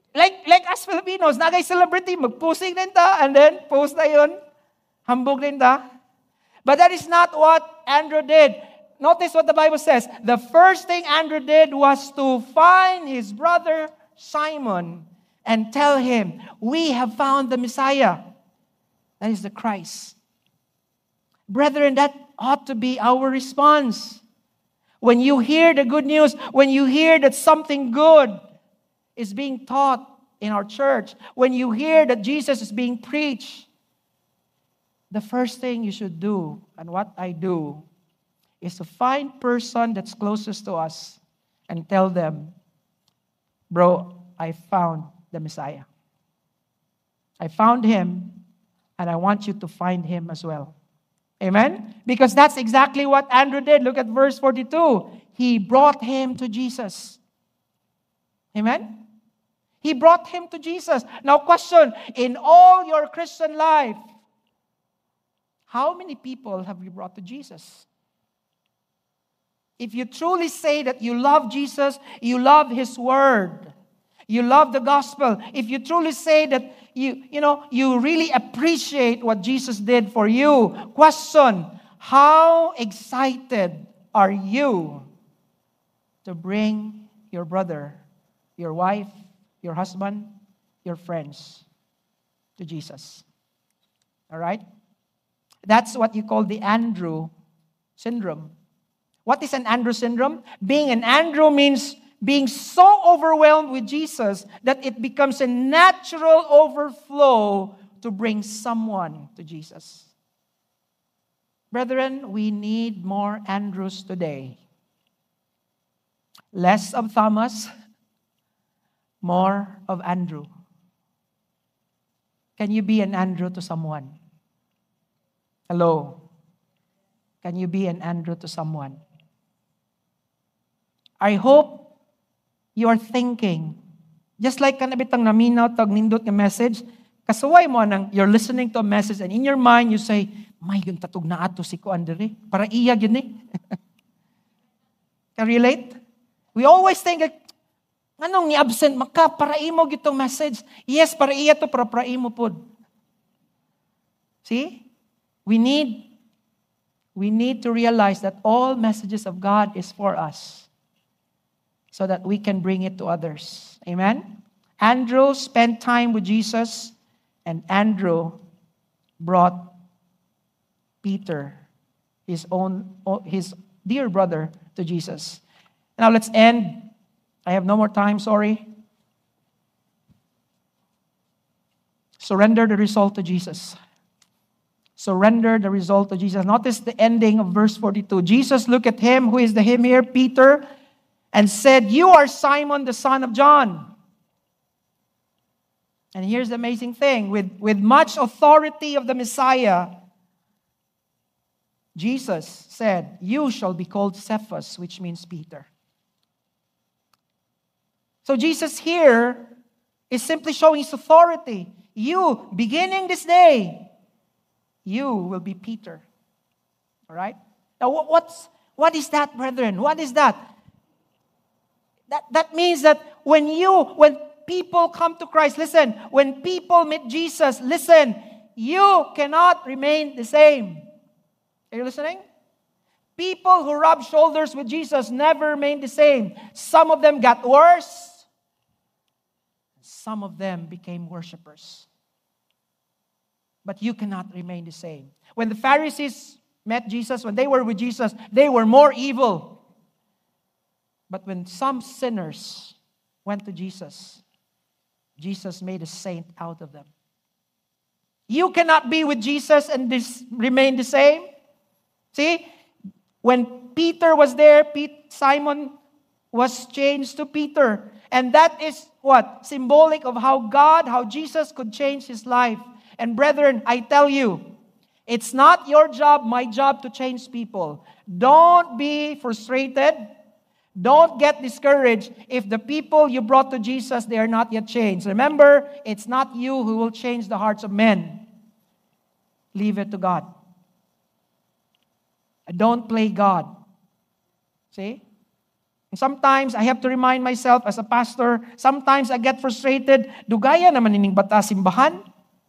Like us Filipinos, nagay celebrity, mag-posting din ta, and then post na yun, hambog din ta. But that is not what Andrew did. Notice what the Bible says. The first thing Andrew did was to find his brother Simon and tell him, we have found the Messiah. That is the Christ. Brethren, that ought to be our response. When you hear the good news, when you hear that something good is being taught in our church, when you hear that Jesus is being preached, the first thing you should do, and what I do, is to find person that's closest to us and tell them, bro, I found the Messiah. I found him, and I want you to find him as well. Amen? Because that's exactly what Andrew did. Look at verse 42. He brought him to Jesus. Amen? He brought him to Jesus. Now question, in all your Christian life, how many people have you brought to Jesus? If you truly say that you love Jesus, you love His Word, you love the gospel, if you truly say that you really appreciate what Jesus did for you, question, how excited are you to bring your brother, your wife, your husband, your friends to Jesus? All right? That's what you call the Andrew syndrome. What is an Andrew syndrome? Being an Andrew means being so overwhelmed with Jesus that it becomes a natural overflow to bring someone to Jesus. Brethren, we need more Andrews today. Less of Thomas, more of Andrew. Can you be an Andrew to someone? Hello? Can you be an Andrew to someone? I hope you are thinking, just like kanabitang naminaw tag nindot nga message, kasaway mo nang you're listening to a message and in your mind you say, may yung tatog na ato si ko andere, para iya yun eh. Can relate? We always think, anong ni absent maka, para imo gitong message. Yes, para iya to, para imo pod. See? We need to realize that all messages of God is for us, so that we can bring it to others. Amen? Andrew spent time with Jesus, and Andrew brought Peter, his dear brother, to Jesus. Now let's end. I have no more time, sorry. Surrender the result to Jesus. Surrender the result to Jesus. Notice the ending of verse 42. Jesus looked at him, who is the him here, Peter, and said, "You are Simon, the son of John." And here's the amazing thing. With much authority of the Messiah, Jesus said, "You shall be called Cephas," which means Peter. So Jesus here is simply showing His authority. You, beginning this day, you will be Peter. All right? Now, what is that, brethren? What is that? That means that when people come to Christ, listen, when people meet Jesus, listen, you cannot remain the same. Are you listening? People who rub shoulders with Jesus never remained the same. Some of them got worse. Some of them became worshipers. But you cannot remain the same. When the Pharisees met Jesus, when they were with Jesus, they were more evil. But when some sinners went to Jesus, Jesus made a saint out of them. You cannot be with Jesus and remain the same. See, when Peter was there, Simon was changed to Peter. And that is what? Symbolic of how Jesus could change his life. And brethren, I tell you, it's not your job, my job to change people. Don't be frustrated. Don't get discouraged if the people you brought to Jesus, they are not yet changed. Remember, it's not you who will change the hearts of men. Leave it to God. Don't play God. See? And sometimes I have to remind myself as a pastor, sometimes I get frustrated, dugaya naman ining bata simbahan.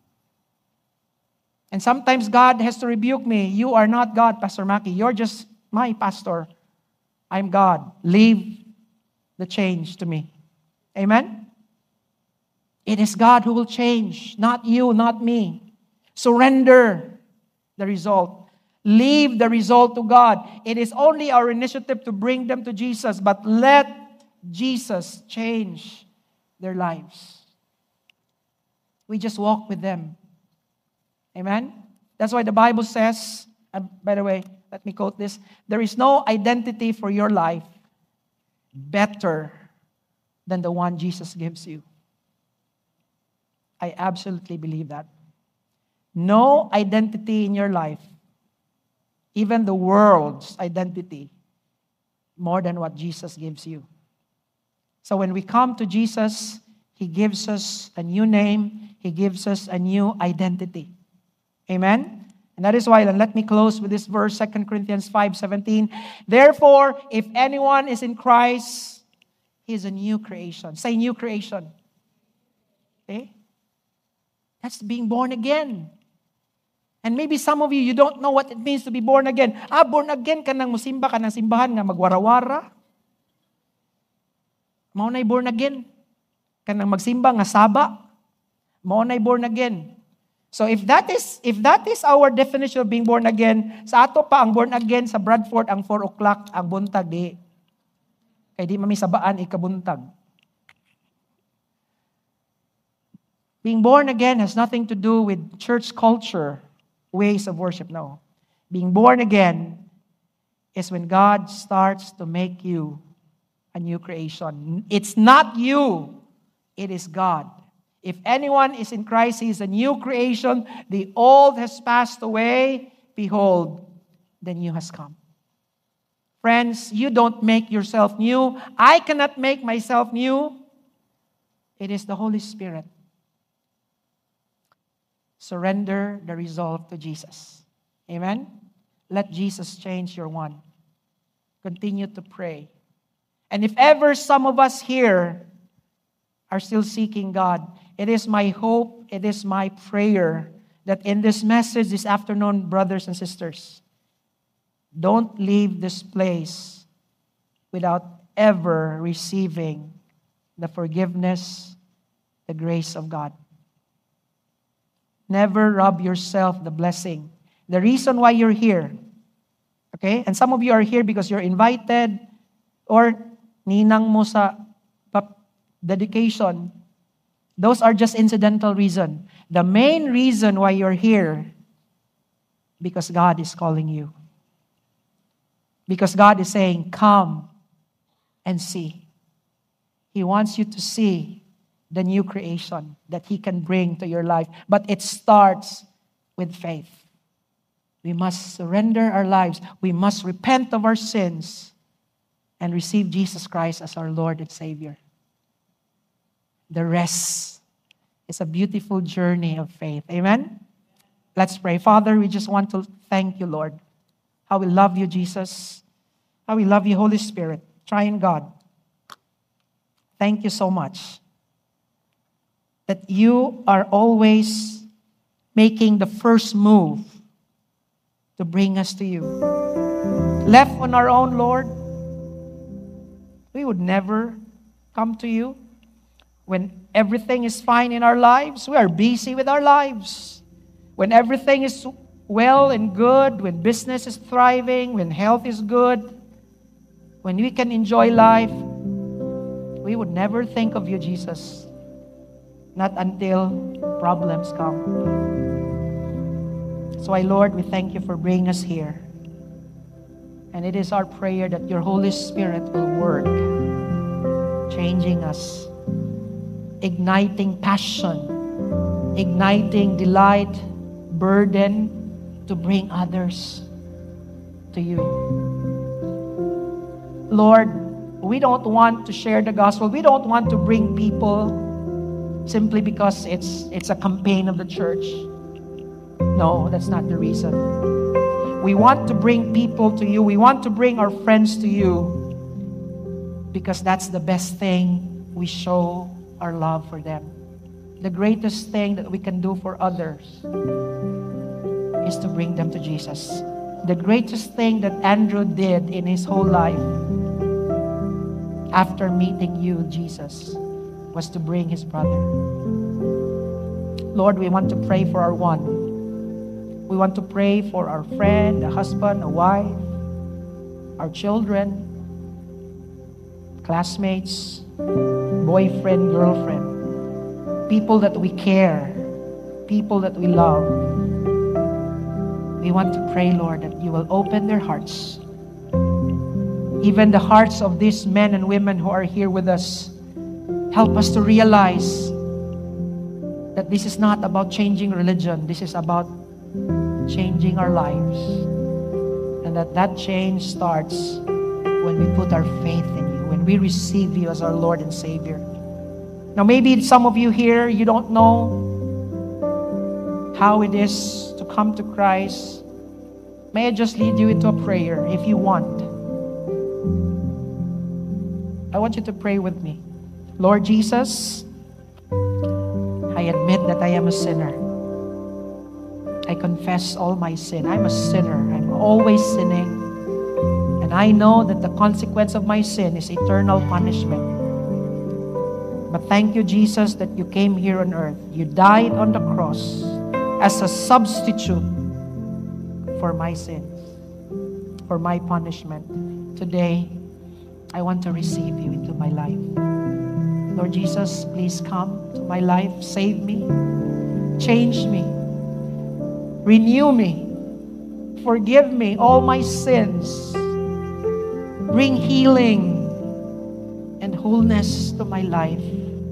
And sometimes God has to rebuke me. You are not God, Pastor Maki. You're just my pastor. I'm God. Leave the change to me. Amen? It is God who will change, not you, not me. Surrender the result. Leave the result to God. It is only our initiative to bring them to Jesus, but let Jesus change their lives. We just walk with them. Amen? That's why the Bible says, by the way, let me quote this, there is no identity for your life better than the one Jesus gives you. I absolutely believe that. No identity in your life, even the world's identity, more than what Jesus gives you. So when we come to Jesus, He gives us a new name. He gives us a new identity. Amen? And that is why, and let me close with this verse, 2 Corinthians 5:17. Therefore, if anyone is in Christ, he is a new creation. Say new creation. Okay? That's being born again. And maybe some of you, you don't know what it means to be born again. Born again ka nang musimba ka ng simbahan nga magwarawara. Mao na'y born again. Ka nang magsimba nga saba. Mao na'y born again. So if that is our definition of being born again, sa ato pa ang born again sa Bradford ang 4 o'clock ang buntag di. Kay di mamisabaan ikabuntag. Being born again has nothing to do with church culture, ways of worship. No. Being born again is when God starts to make you a new creation. It's not you. It is God. If anyone is in Christ, he is a new creation. The old has passed away. Behold, the new has come. Friends, you don't make yourself new. I cannot make myself new. It is the Holy Spirit. Surrender the result to Jesus. Amen? Let Jesus change your one. Continue to pray. And if ever some of us here are still seeking God, it is my hope, it is my prayer that in this message this afternoon, brothers and sisters, don't leave this place without ever receiving the forgiveness, the grace of God. Never rob yourself the blessing. The reason why you're here, okay? And some of you are here because you're invited or ninang mo sa dedication. Those are just incidental reason. The main reason why you're here, because God is calling you. Because God is saying, come and see. He wants you to see the new creation that He can bring to your life. But it starts with faith. We must surrender our lives. We must repent of our sins and receive Jesus Christ as our Lord and Savior. The rest is a beautiful journey of faith. Amen? Let's pray. Father, we just want to thank you, Lord. How we love you, Jesus. How we love you, Holy Spirit. Triune God. Thank you so much that you are always making the first move to bring us to you. Left on our own, Lord, we would never come to you. When everything is fine in our lives, we are busy with our lives. When everything is well and good, when business is thriving, when health is good, when we can enjoy life, we would never think of you, Jesus. Not until problems come. So, Lord, we thank you for bringing us here. And it is our prayer that your Holy Spirit will work, changing us, igniting passion, igniting delight, burden to bring others to you. Lord, we don't want to share the gospel. We don't want to bring people simply because it's a campaign of the church. No, that's not the reason. We want to bring people to you. We want to bring our friends to you because that's the best thing we show our love for them. The greatest thing that we can do for others is to bring them to Jesus. The greatest thing that Andrew did in his whole life after meeting you, Jesus, was to bring his brother. Lord, we want to pray for our one. We want to pray for our friend, a husband, a wife, our children, classmates, boyfriend, girlfriend, people that we care, people that we love. We want to pray, Lord, that you will open their hearts. Even the hearts of these men and women who are here with us. Help us to realize that this is not about changing religion. This is about changing our lives. And that change starts when we put our faith in you, when we receive you as our Lord and Savior. Now maybe some of you here, you don't know how it is to come to Christ. May I just lead you into a prayer if you want. I want you to pray with me. Lord Jesus, I admit that I am a sinner. I confess all my sin. I'm a sinner. I'm always sinning. And I know that the consequence of my sin is eternal punishment. But thank you, Jesus, that you came here on earth. You died on the cross as a substitute for my sins, for my punishment. Today, I want to receive you into my life. Lord Jesus, please come to my life. Save me. Change me. Renew me. Forgive me all my sins. Bring healing and wholeness to my life.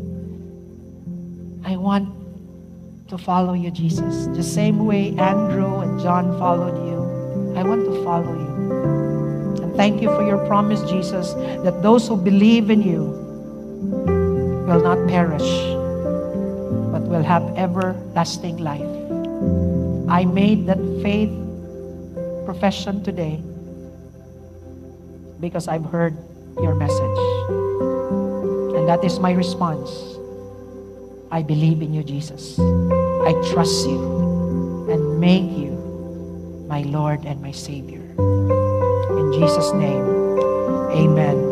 I want to follow you, Jesus. The same way Andrew and John followed you, I want to follow you. And thank you for your promise, Jesus, that those who believe in you will not perish, but will have everlasting life. I made that faith profession today because I've heard your message. And that is my response. I believe in you, Jesus. I trust you and make you my Lord and my Savior. In Jesus' name, amen.